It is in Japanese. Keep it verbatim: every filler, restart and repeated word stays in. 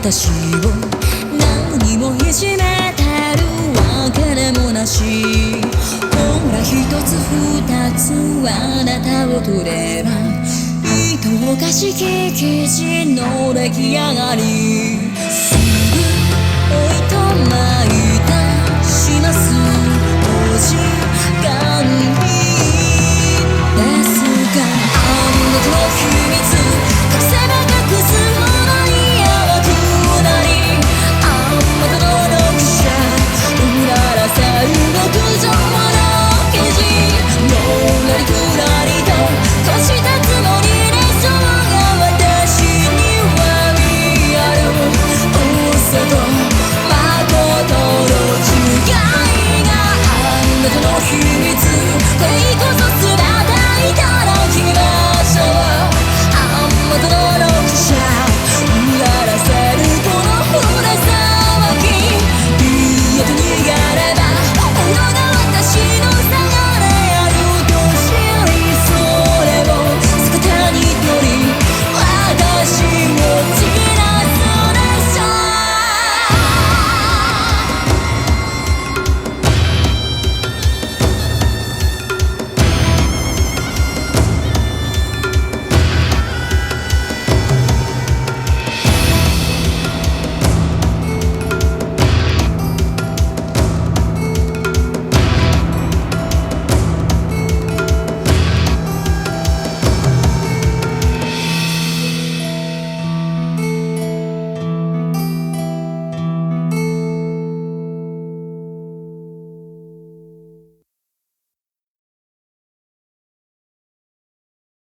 私を何もいじめてるわけでもなし、ほら一つ二つあなたを取れば糸おかしき生地の出来上がり、すぐおいとまいたしますお時間にですが、あんなの秘密隠せば隠すほどに淡くなり、あんまたの読者うららさ動く情の記事、のらりくらりとこしたつもりでしょうが、私には見える嘘と誠の違いが、あんなたの秘密これこそ全ていただきましょう。あんまたの